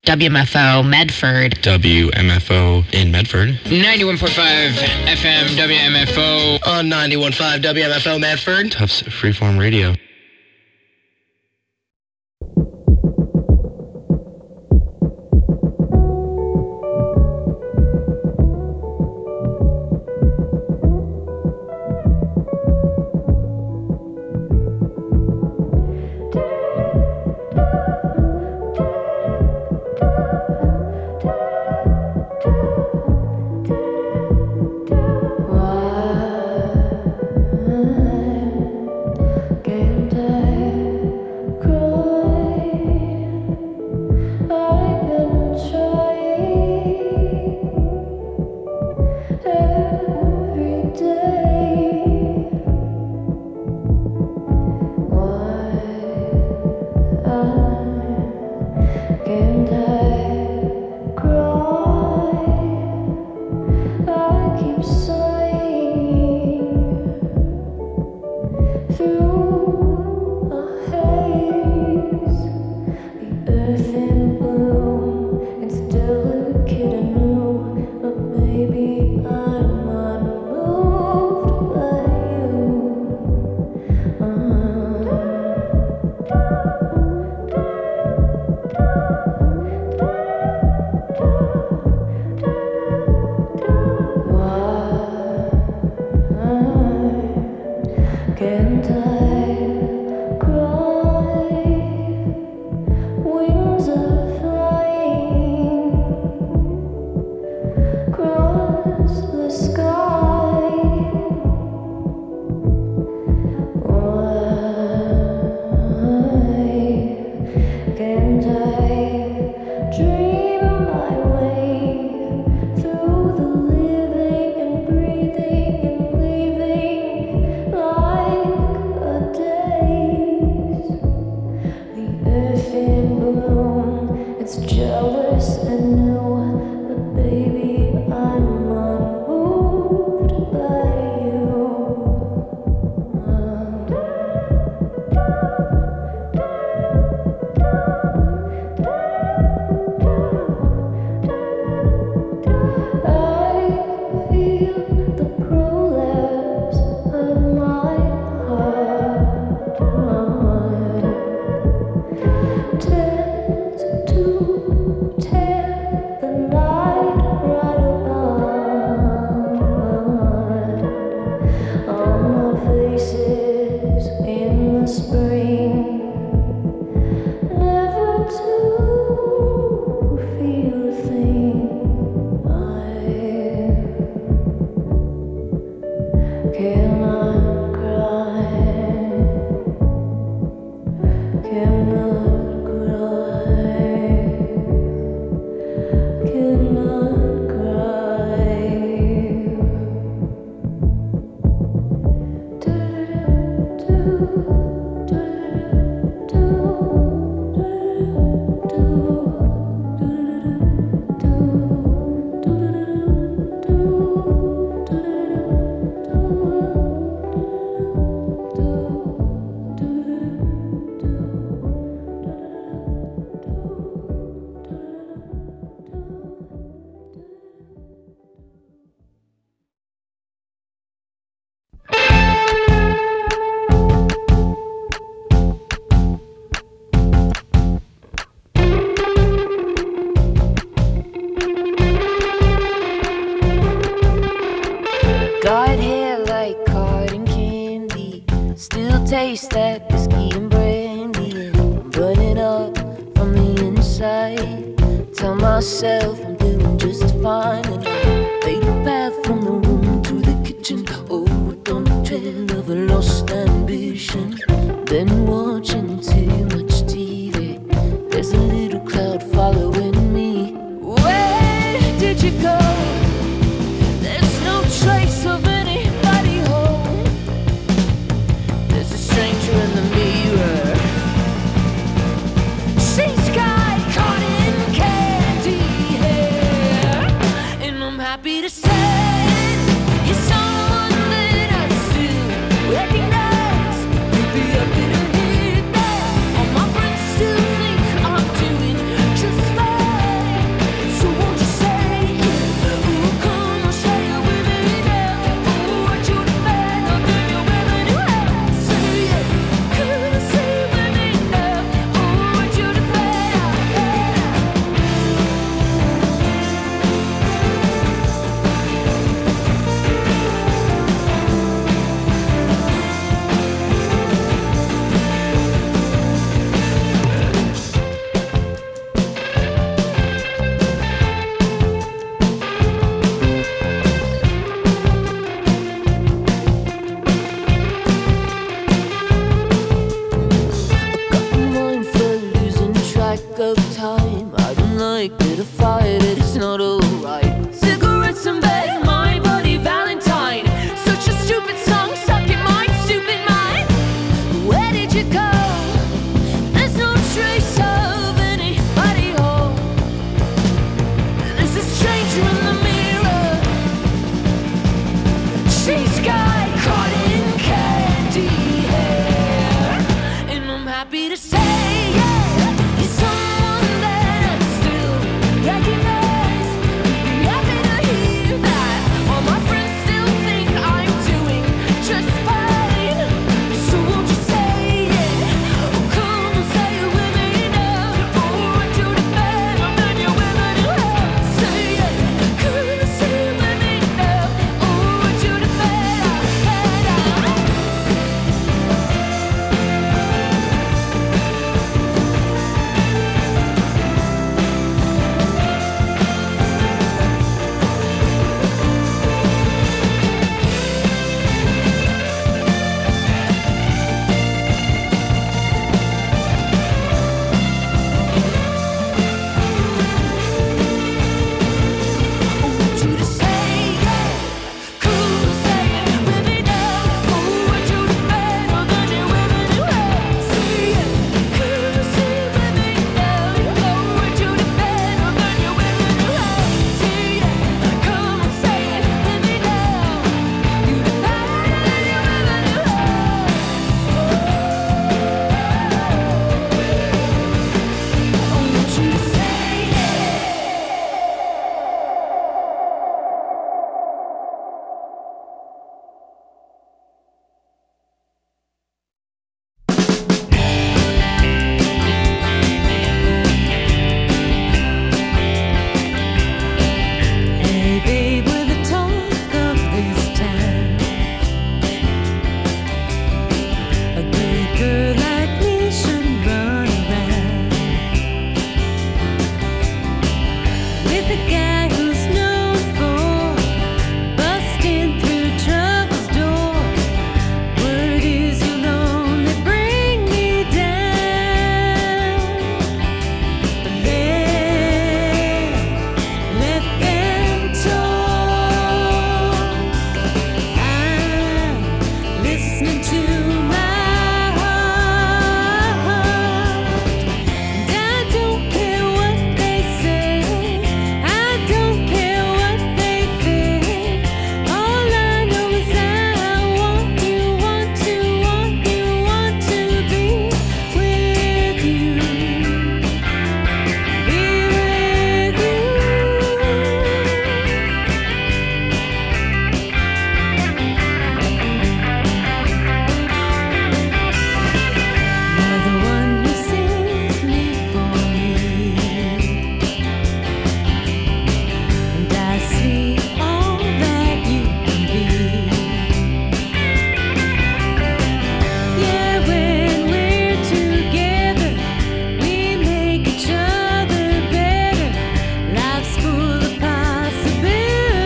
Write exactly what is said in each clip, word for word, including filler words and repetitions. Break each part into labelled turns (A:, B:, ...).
A: W M F O Medford.
B: W M F O in Medford.
C: ninety-one point five F M W M F O.
D: On ninety-one point five W M F O Medford.
B: Tufts Freeform Radio.
E: taste that whiskey and brandy. I'm burning up from the inside. Tell myself I'm doing just fine, and I made a path from the room to the kitchen. Oh, on the trail of a lost ambition. Been watching too much T V. There's a little cloud following me. Where did you go? There's no trace of anybody home. There's a stranger in the mirror. Sea sky caught in candy hair. In happy to say, yeah, you're someone that I still recognize. Be happy to hear that all my friends still think I'm doing just fine. So won't you say it? Oh, come and say it with me now. Before I do the bad, and then you're with me to hell. Say it, come and say it with me now. Oh, I do the bad, bad, hey babe, with the talk of this town, a good girl like me should run around with a guy who's known for busting through trouble's door. Word is you'll only bring me down, but let, let them talk. I'm listening to my heart, and I don't care what they say, I don't care what they think. All I know is I want you, want to, want you, want to be with you, be with you. You're the one who sees me for me, and I see all that you can be. Yeah, when we're together, we make each other better. Life's full of possibilities.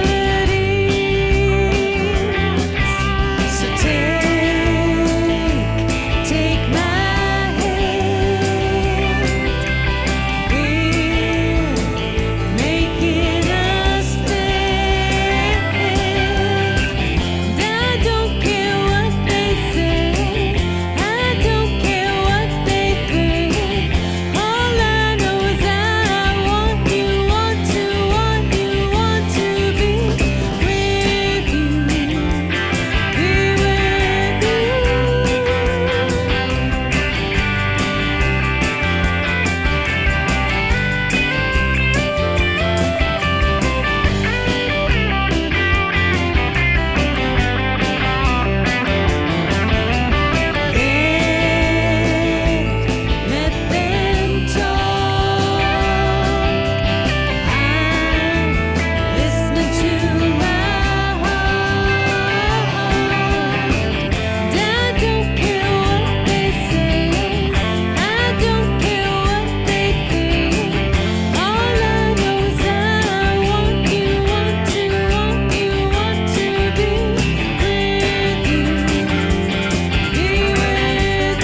E: So take, take my hand. We're making a stand, and I don't care what they say, I don't care what they think. All I know is I want you, want to, want you, want to be with you, be with Let them talk. I'm listening to my heart, and I don't care what they say, I don't care what they think. All I know is I want you, want to, want you, want to be with you, be with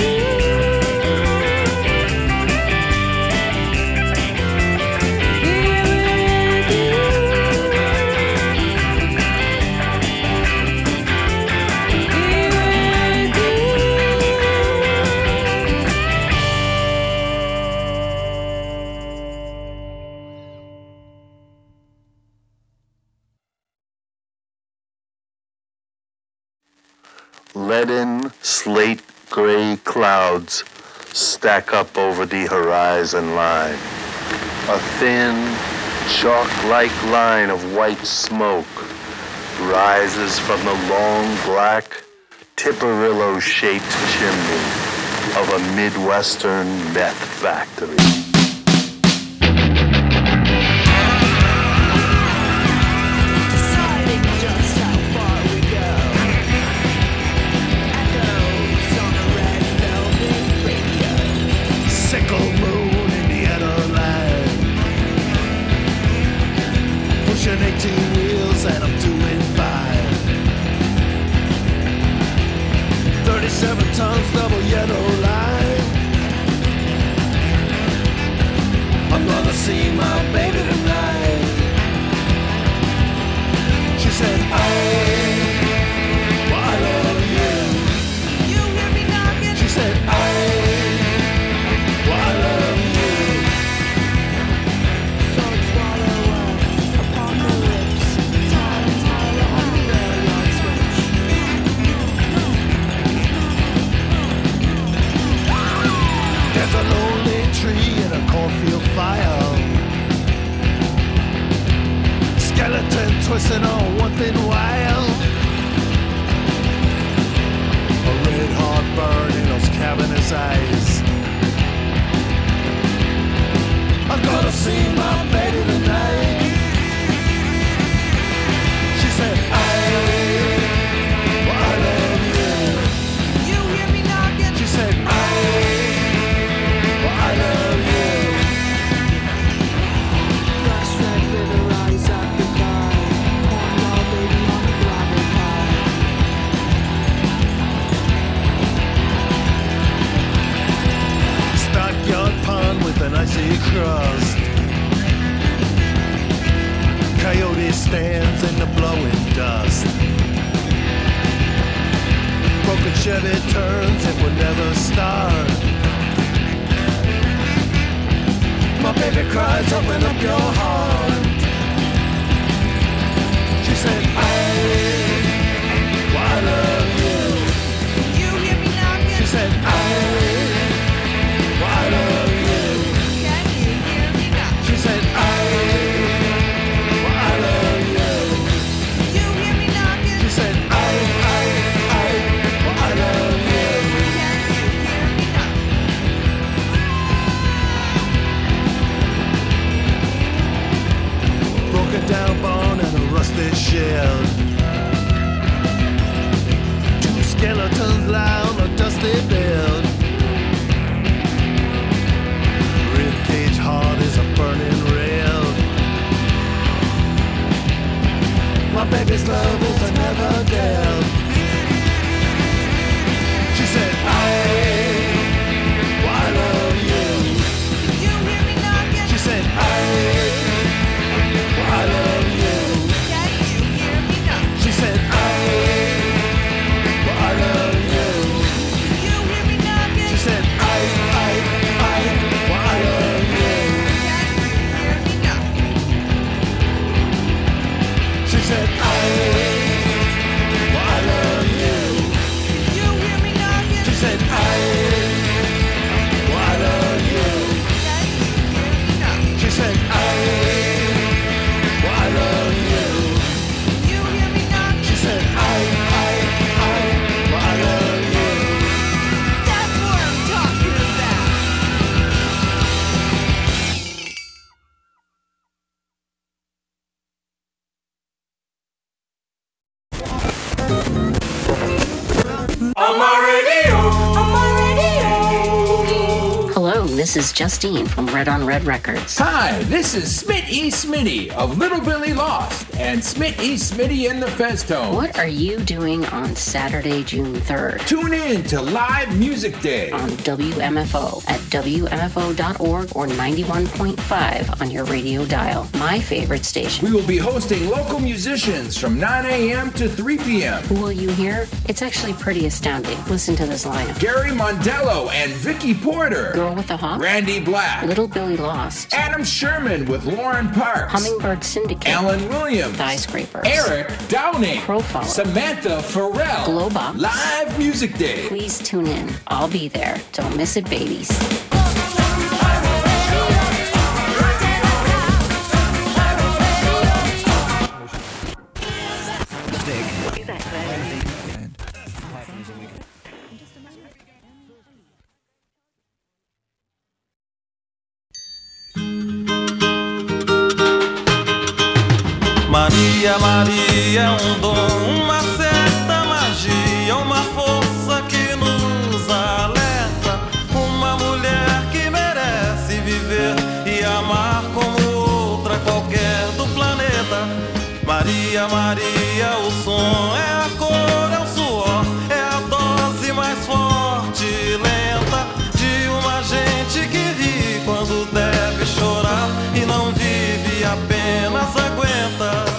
F: Leaden, slate gray clouds stack up over the horizon line. A thin, chalk-like line of white smoke rises from the long, black, Tipperillo-shaped chimney of a Midwestern meth factory.
G: eighteen wheels and I'm doing fine. thirty-seven tons, double yellow line. I'm gonna see my baby tonight. She said, I, well, I love you. You hear me knocking? She said, I, well, I love you. There's a lonely tree in a cornfield fire. Skeleton twisting on one thin wire. A red hot burn in those cavernous eyes. I'm gonna see my baby tonight. She said, I, well, I love you. You hear me knocking? She said, I, I love you. Grass red river eyes up the vine. Cornball baby on the gravel pile. Stockyard pond with an icy crust. Coyote stands in the blowing dust. Broken Chevy turns, it will never start. My baby cries, open up your heart. She said, I, well, I love you. You hear me knocking? She said, I, well, I love you. Can you hear me knocking? She said, I, well, I love you. You hear me knocking? She said, I, I, I, well, I love you. Can you hear me knocking? Broken down barn and a rusted shed. Two skeletons lie on a dusty bed. Ribcage heart is a burning red. My baby's love is a never dead. She said, I, well, I love you. You hear me knocking? She said, I, I love you. Can you hear me now? She said, I, well, I love you. You hear me knocking? She said, I, I, I, well, I love you. Can you hear me now? She said, I, well, I love you. You hear me knocking? She said, I, well, I love you. Can you hear me now? She said, I, well, I love you. You hear me knocking? She said, I, I, I, well, I love you. That's what I'm talking about.
H: On my radio. On my radio.
A: Hello, this is Justine from Red on Red Records.
I: Hi, this is Smit E. Smitty of Little Billy Lost and Smit E. Smitty in the Festone.
A: What are you doing on Saturday, June third?
I: Tune in to Live Music Day
A: on W M F O at W M F O dot org or ninety-one point five on your radio dial. My favorite station.
I: We will be hosting local musicians from nine a.m. to three p.m.
A: Who will you hear? It's actually pretty astounding. Listen to this lineup.
I: Gary Mondello and Vicky Porter.
A: Girl with the Hawk. Rock,
I: Randy Black,
A: Little Billy Lost,
I: Adam Sherman with Lauren Parks,
A: Hummingbird Syndicate,
I: Alan Williams,
A: Skyscrapers,
I: Eric Downing,
A: Profile,
I: Samantha Farrell,
A: Glowbox,
I: Live Music Day.
A: Please tune in. I'll be there. Don't miss it, babies.
J: Maria, Maria é um dom, uma certa magia, uma força que nos alerta. Uma mulher que merece viver e amar como outra qualquer do planeta. Maria, Maria, o som é a cor, é o suor, é a dose mais forte e lenta de uma gente que ri quando deve chorar e não vive, apenas aguenta.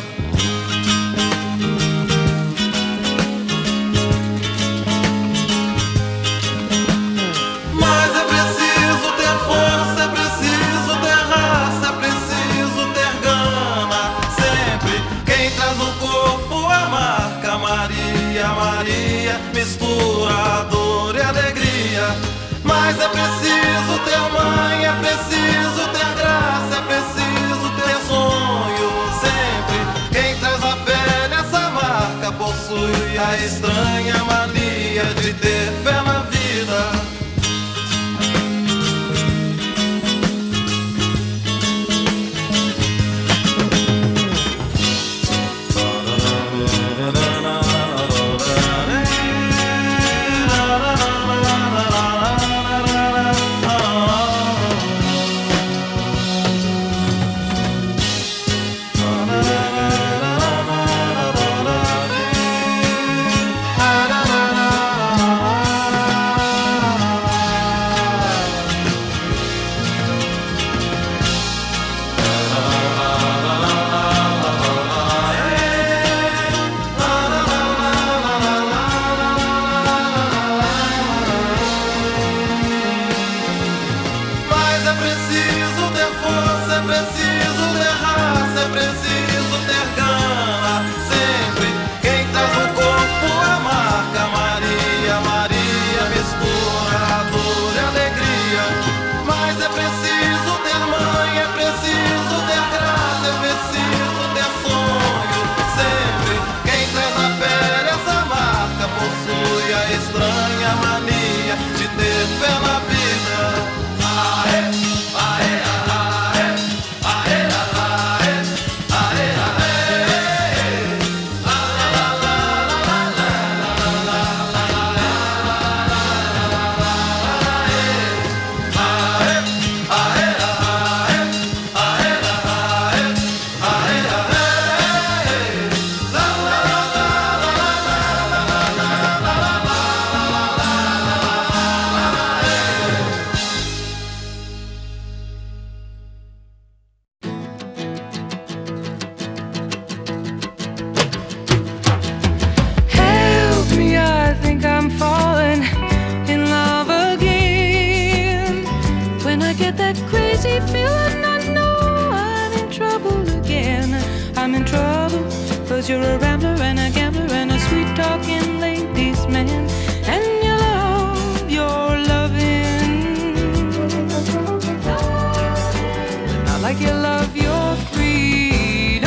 J: Mas é preciso ter força, é preciso ter raça, é preciso ter gana. Sempre quem traz no corpo a marca Maria, Maria, mistura a dor e a alegria. Mas é preciso ter mãe, é preciso ter graça, é preciso ter sonho. Sempre quem traz na pele essa marca possui a estranha mania de ter fé na vida.
K: You're a rambler and a gambler and a sweet-talking ladies' man, and you love your loving, not like you love your freedom.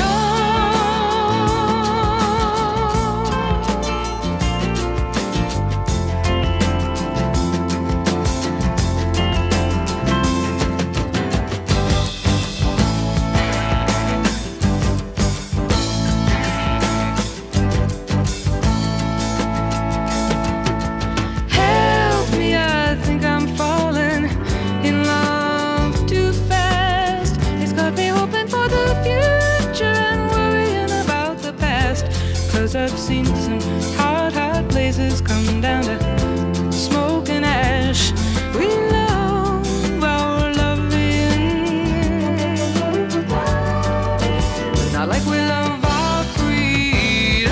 K: I've seen some hot, hot places come down to smoke and ash. We love our loving, not like we love our freedom.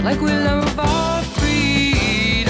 K: like we love our freedom.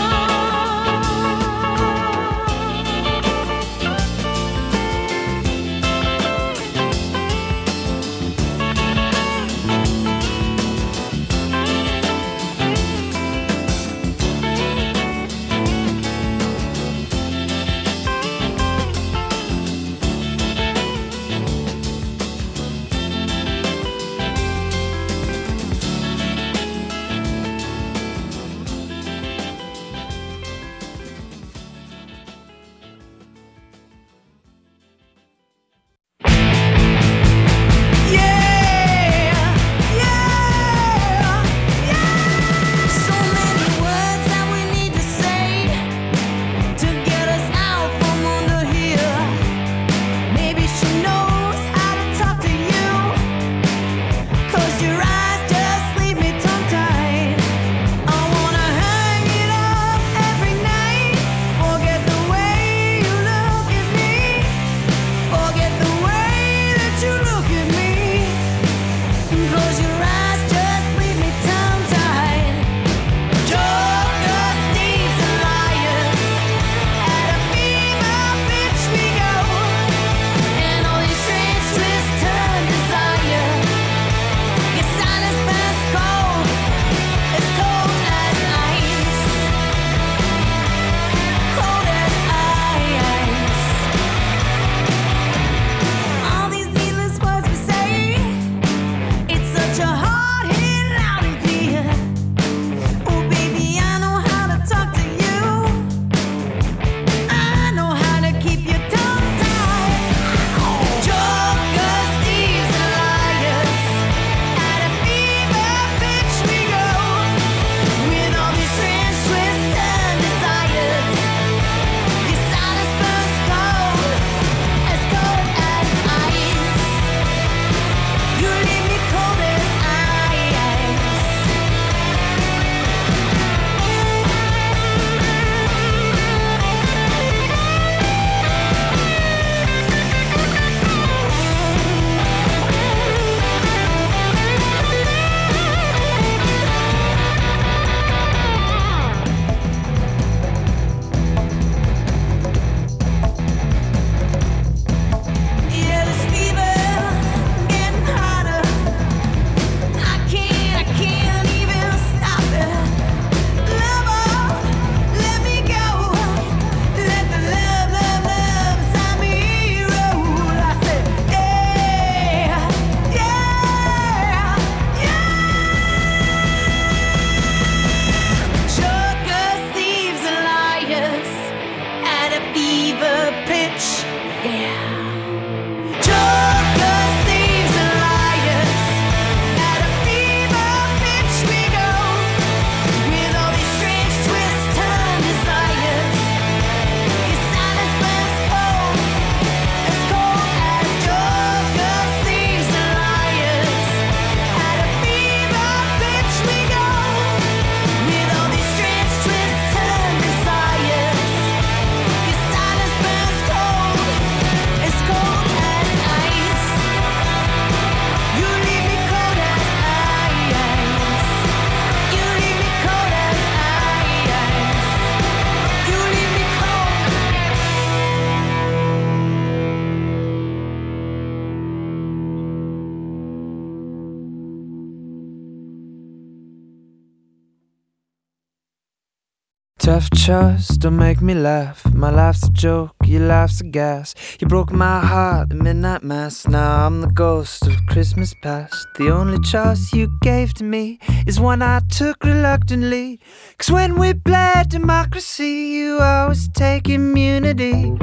L: Tough trust, don't make me laugh. My life's a joke, your life's a gas. You broke my heart at midnight mass. Now I'm the ghost of Christmas past. The only trust you gave to me is one I took reluctantly. Cause when we played democracy, you always take immunity.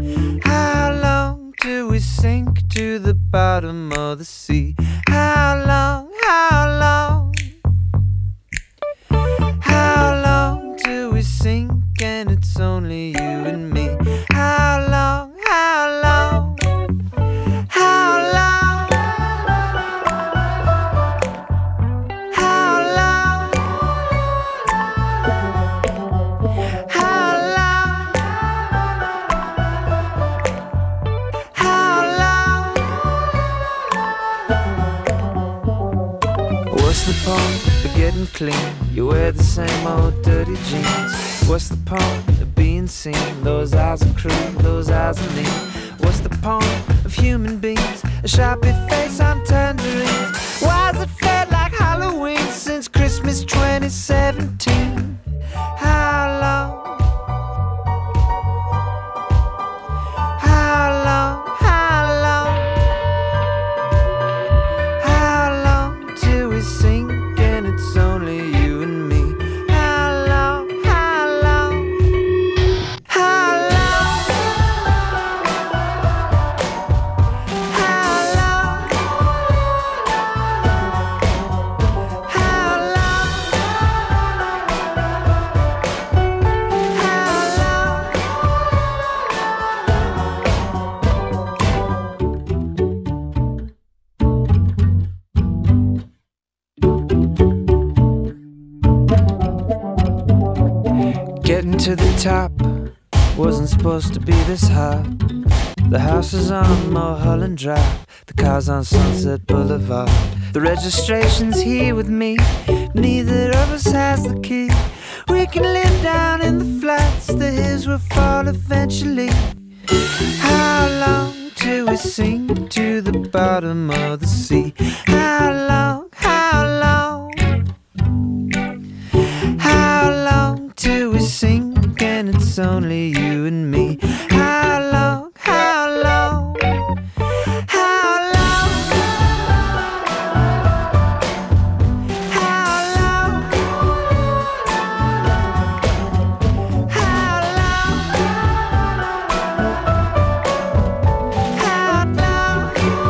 L: How long do we sink to the bottom of the sea? How long, how long? How long do we sink and it's only you and me? How long, how long? How long? How long? How long? How long? What's the point of getting clean? You wear the same old dirty jeans. What's the point of being seen? Those eyes are cruel, those eyes are mean. What's the point of human beings? A sharpie face on tangerines. Why's it felt like Halloween since Christmas twenty seventeen? How long? How long? How long? How long till we sink and it's only you and me? How long? How long? How long? How long? How long? Getting to the top wasn't supposed to be this hard. The house is on Mulholland Drive, the car's on Sunset Boulevard. The registration's here with me, neither of us has the key. We can live down in the flats, the hills will fall eventually. How long till we sink to the bottom of the sea? How long, how long? How long till we sink and it's only you and me? How long, how long? How long? How long? How long? How long?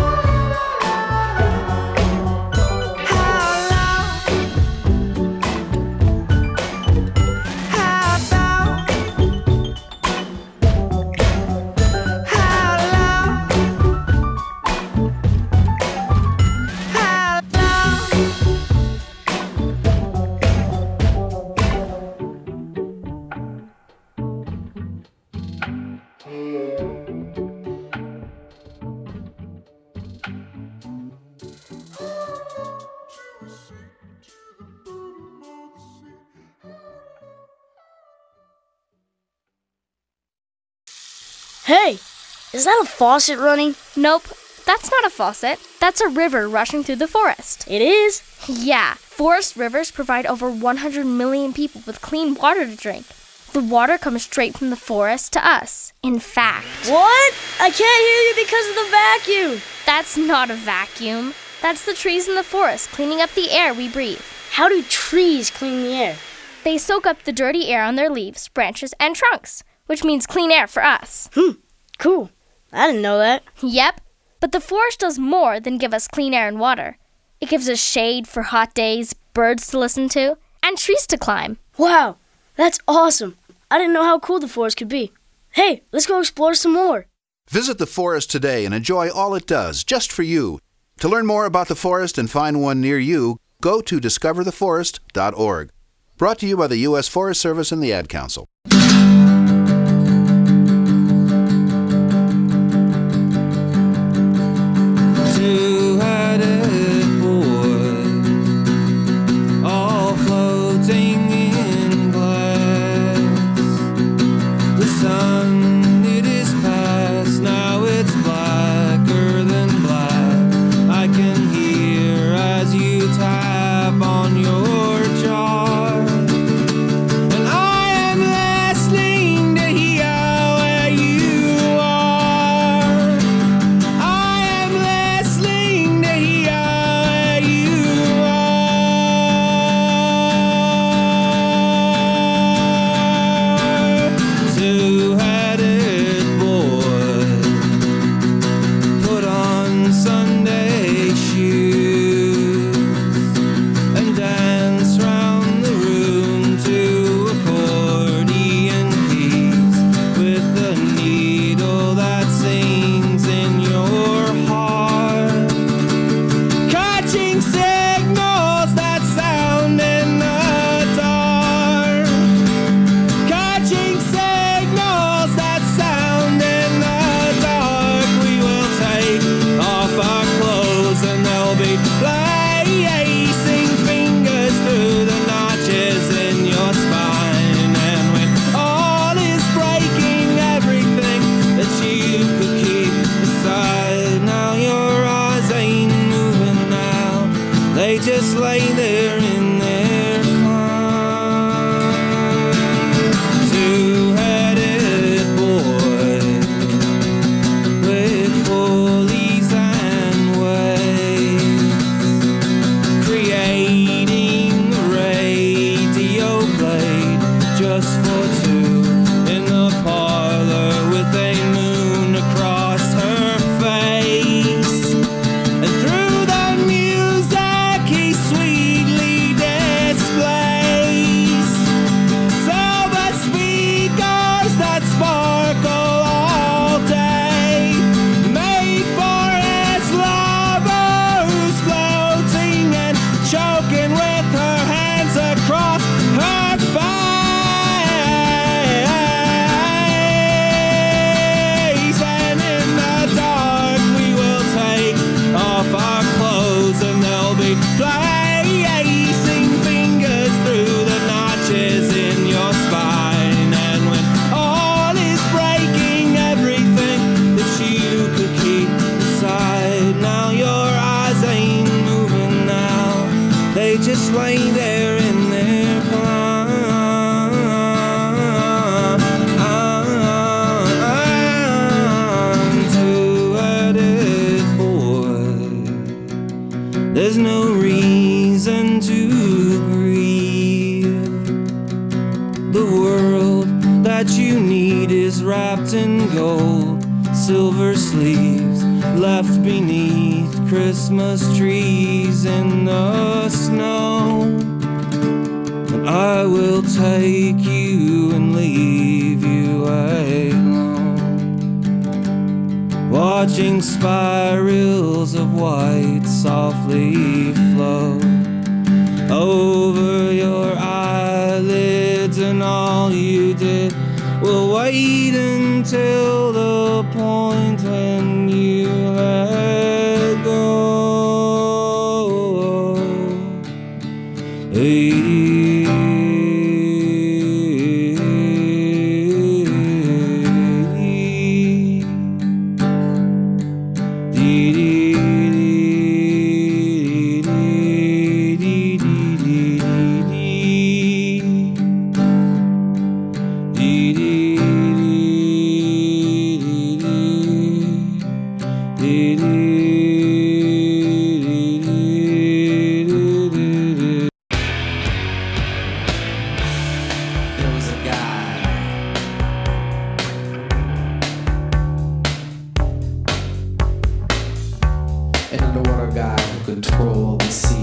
M: Hey, is that a faucet running?
N: Nope, that's not a faucet. That's a river rushing through the forest.
M: It is?
N: Yeah, forest rivers provide over one hundred million people with clean water to drink. The water comes straight from the forest to us. In fact...
M: What? I can't hear you because of the vacuum.
N: That's not a vacuum. That's the trees in the forest cleaning up the air we breathe.
M: How do trees clean the air?
N: They soak up the dirty air on their leaves, branches, and trunks, which means clean air for us.
M: Hmm, cool. I didn't know that.
N: Yep, but the forest does more than give us clean air and water. It gives us shade for hot days, birds to listen to, and trees to climb.
M: Wow, that's awesome. I didn't know how cool the forest could be. Hey, let's go explore some more.
O: Visit the forest today and enjoy all it does, just for you. To learn more about the forest and find one near you, go to discover the forest dot org. Brought to you by the U S Forest Service and the Ad Council.
J: Two-headed boy, all floating in glass. The sun, it is past, now it's blacker than black. I can hear as you tap on your jar, and I am listening to hear where you are. I am listening to hear where you are. Two-headed boy, put on Sunday shoes and dance round the room to accordion keys with the needle that sings in your heart, catching signals that sound in the dark, catching signals that sound in the dark. We will take off our clothes and they'll be blazing
P: They just lay there in their climb. Two-headed boy with pulleys and waves, creating a radio blade just for two in the parlor with a moon across her face. And through the music he sweetly displays silver speakers that sparkle all day, made for his lover who's floating and choking with her hands across her face. And in the dark we will take off our clothes and they'll be placing fingers through the notches in your spine. And when all is breaking, everything that you could keep aside, now your eyes ain't moving now, they just lay there in their climb. Two-headed boy, there's no reason to grieve. The world that you need is wrapped in gold, silver sleeves left beneath Christmas trees in the snow. And I will take you and leave you alone, watching spirals of white softly flow over your eyelids, and all you did will wait until the point when you let go.
L: There was a guy an underwater guy who controlled the sea.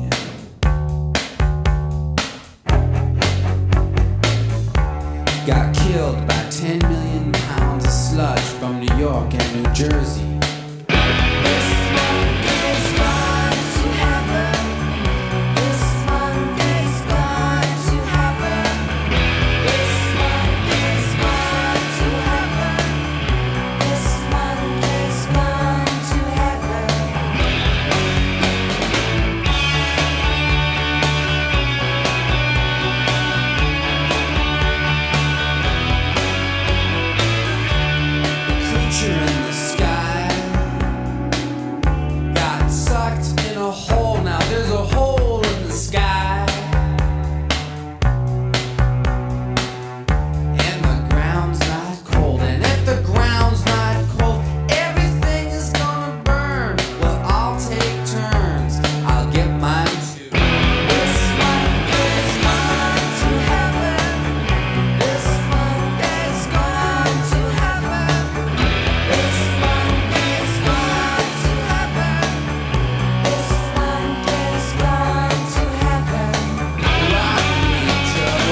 L: Got killed by ten million pounds of sludge from New York and New Jersey. Creature in the sky got sucked in a hole. Now there's a hole in the sky, and the ground's not cold. And if the ground's not cold, everything is gonna burn. Well, I'll take turns, I'll get mine too. This one is gone to heaven. This one is gone to heaven. This one is gone to heaven. This one is gone to heaven. Rock me, Joe.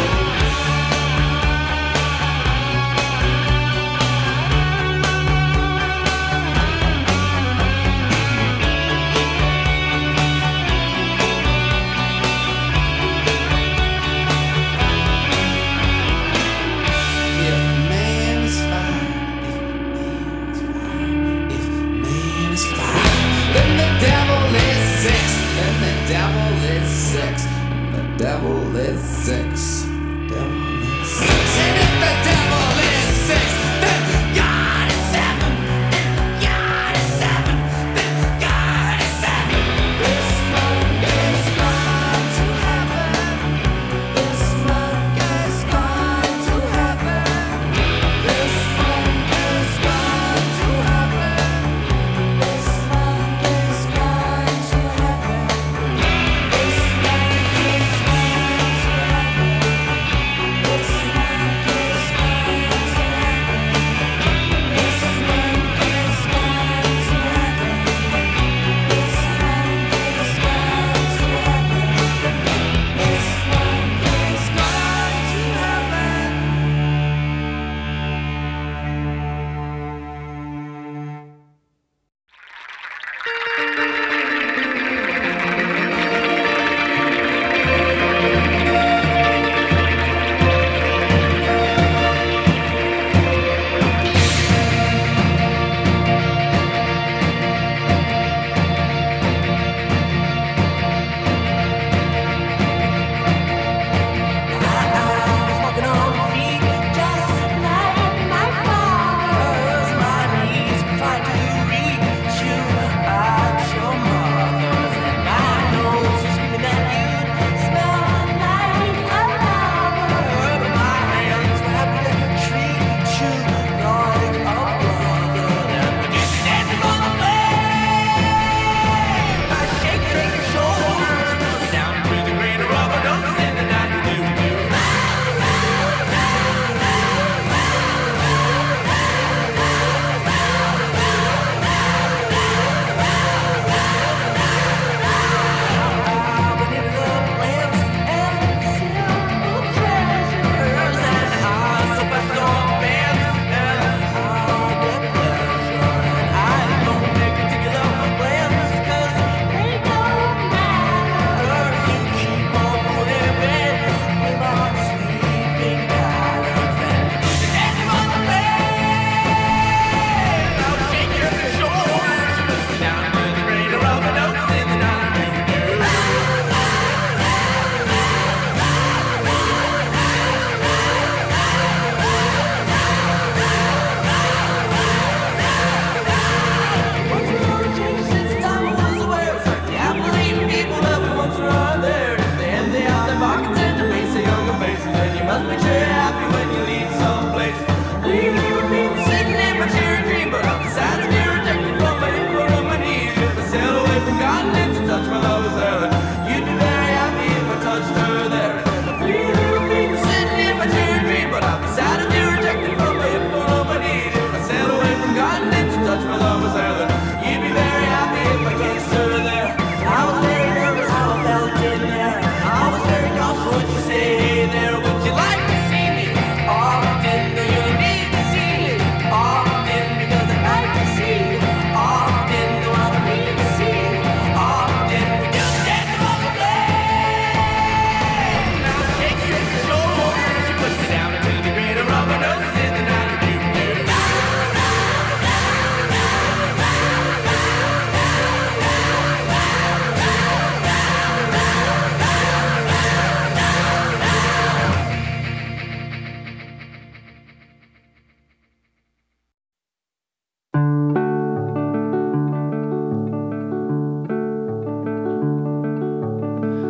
L: If man is fine, if man is fine, then the devil is six, then the devil is six, the devil is six, devil is six. And if the devil is six, then God is seven, then God is seven, then God is seven. This one is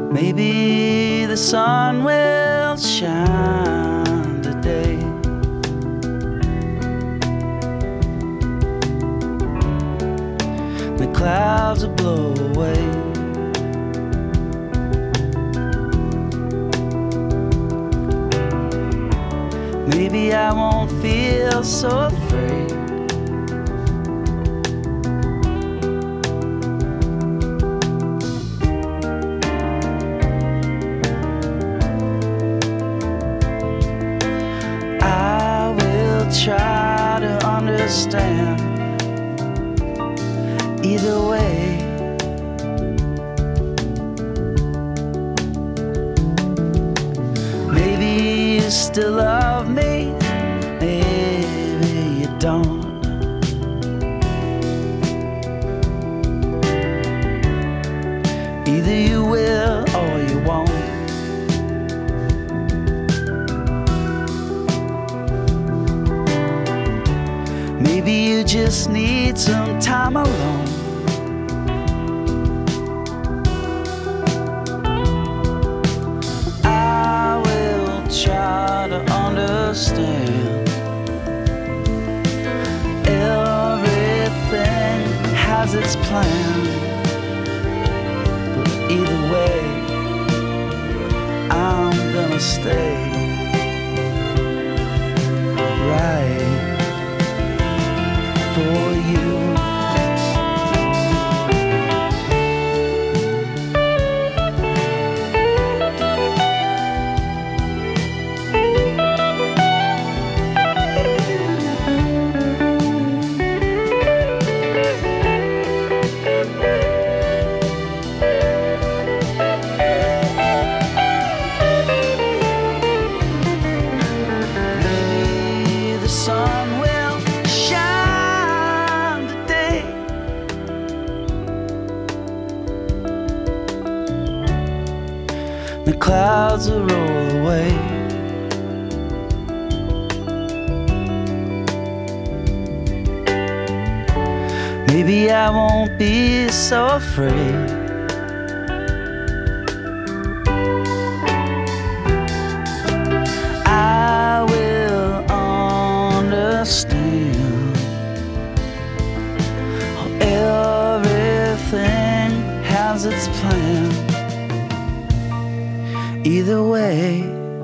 L: Maybe the sun will shine today. The clouds will blow away. Maybe I won't feel so afraid. I will try to understand. Either way, maybe you still love me, maybe you don't. Either you will or you won't. Maybe you just need some time alone. I will try to understand. Everything has its plan, but either way, I'm gonna stay right for you. Maybe the sun will shine today. The clouds will roll away. Maybe I won't be so afraid. I will understand. Everything has its plan. Either way,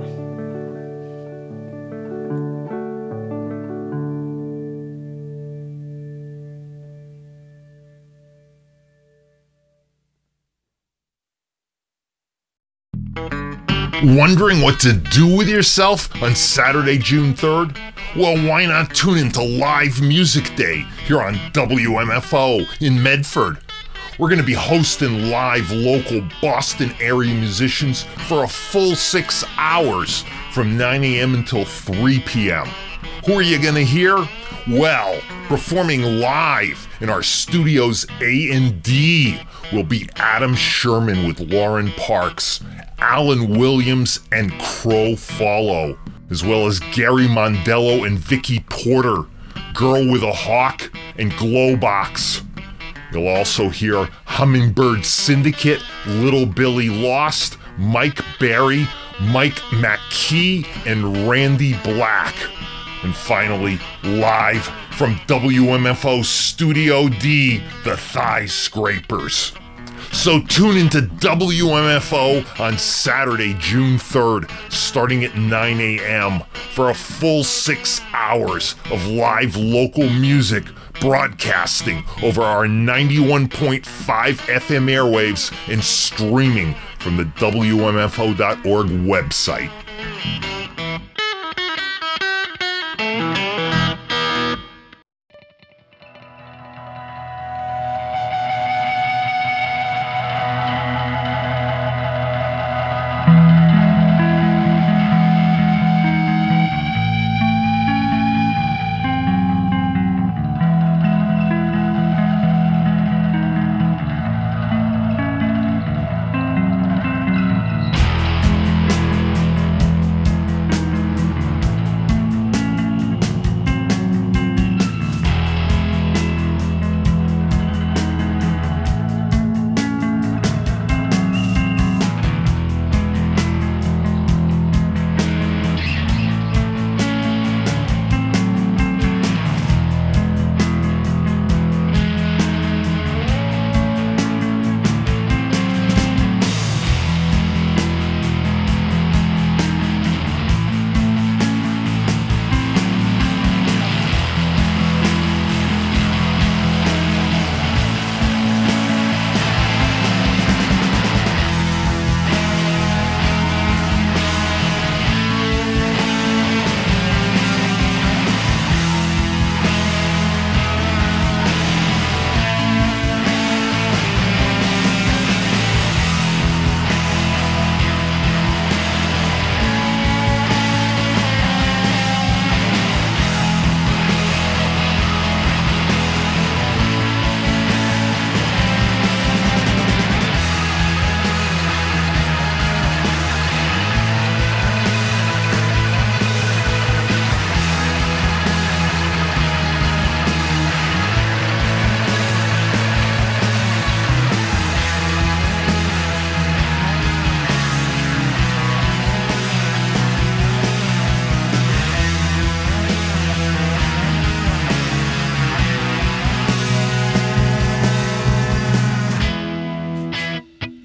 Q: Wondering what to do with yourself on Saturday, June third? Well, why not tune into Live Music Day here on W M F O in Medford? We're going to be hosting live local Boston area musicians for a full six hours from nine a.m. until three p.m. Who are you going to hear? Well, performing live in our studio's A and D will be Adam Sherman with Lauren Parks, Alan Williams and Crow Follow, as well as Gary Mondello and Vicky Porter, Girl with a Hawk and Glowbox. You'll also hear Hummingbird Syndicate, Little Billy Lost, Mike Barry, Mike McKee, and Randy Black. And finally, live from W M F O Studio D, the Thigh Scrapers. So tune into W M F O on Saturday, June third, starting at nine a.m. for a full six hours of live local music broadcasting over our ninety-one point five F M airwaves and streaming from the W M F O dot org website.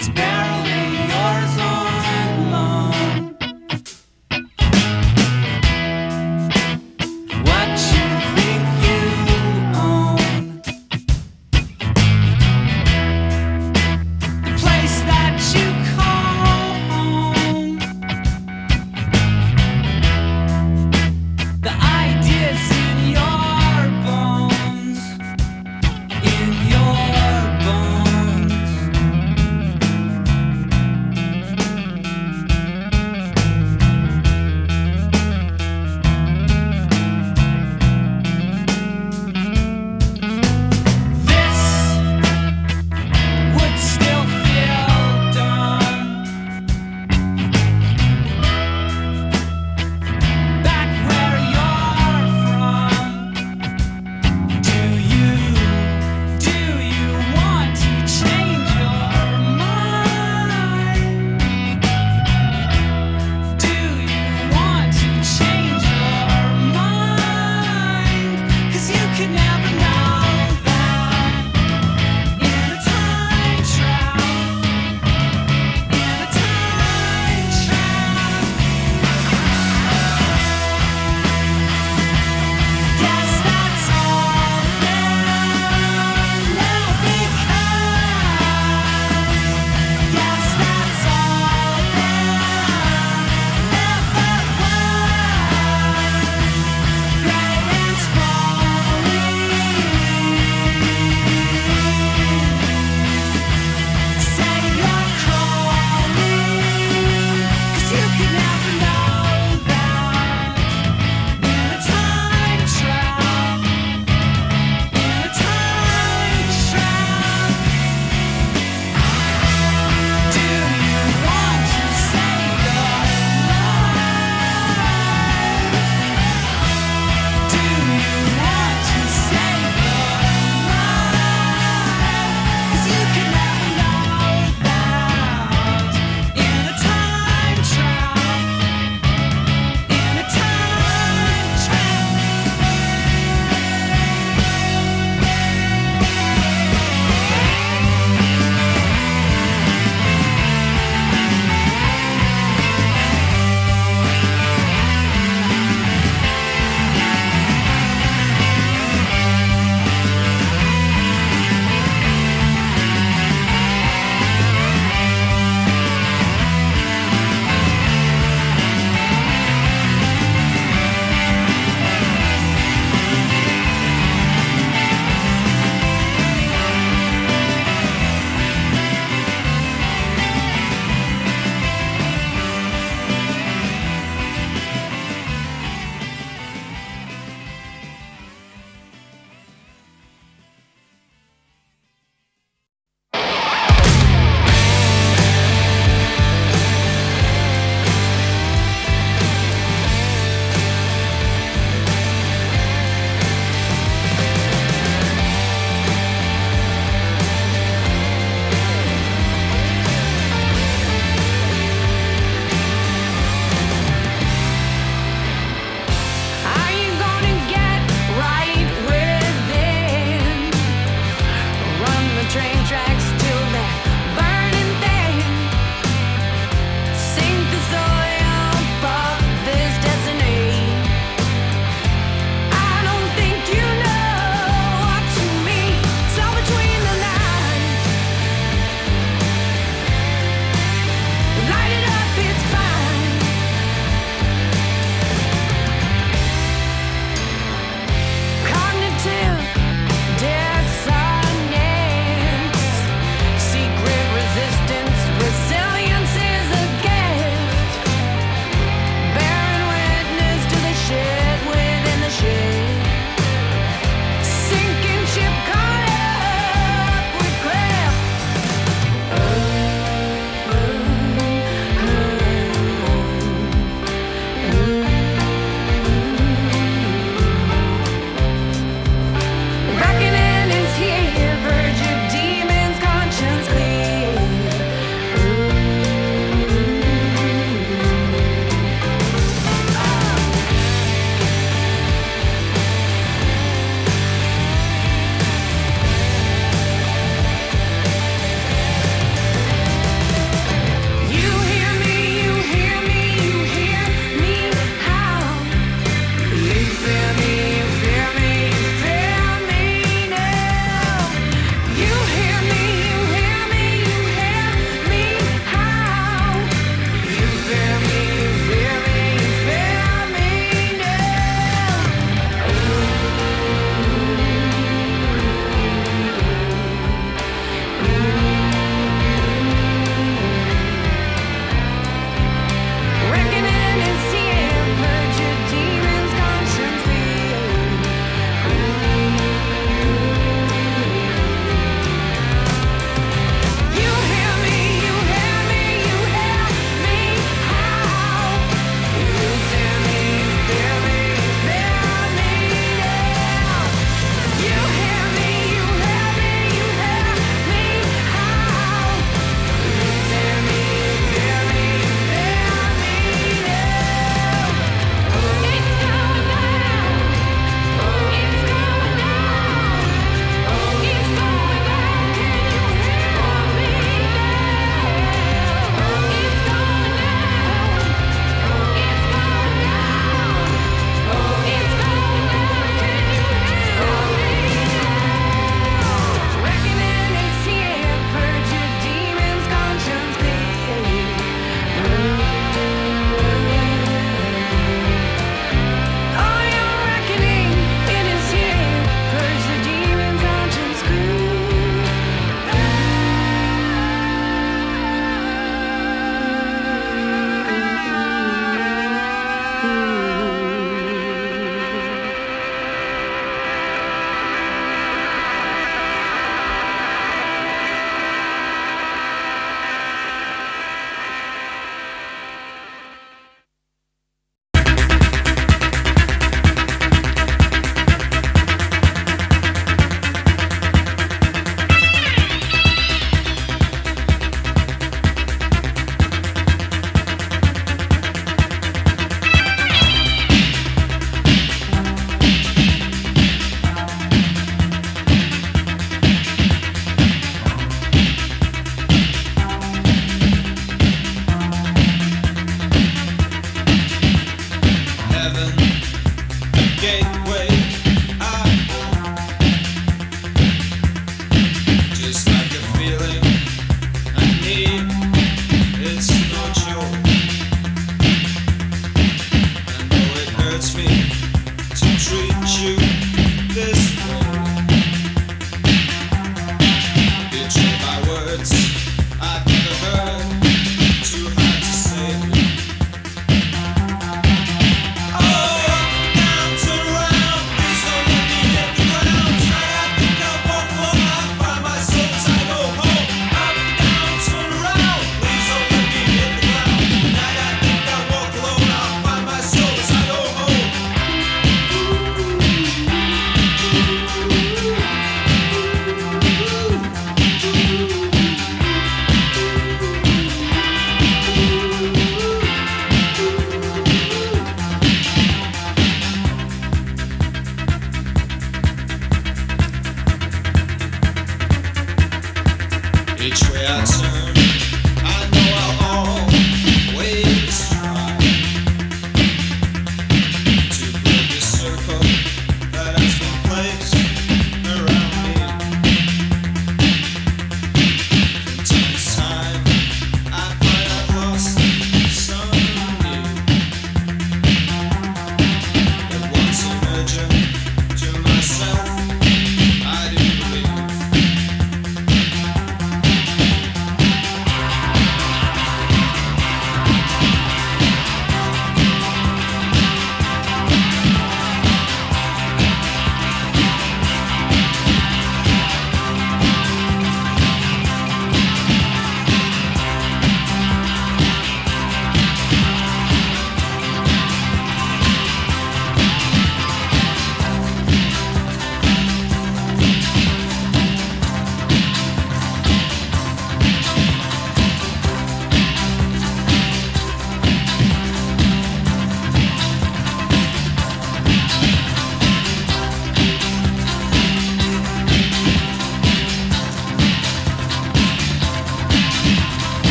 H: It's Marilyn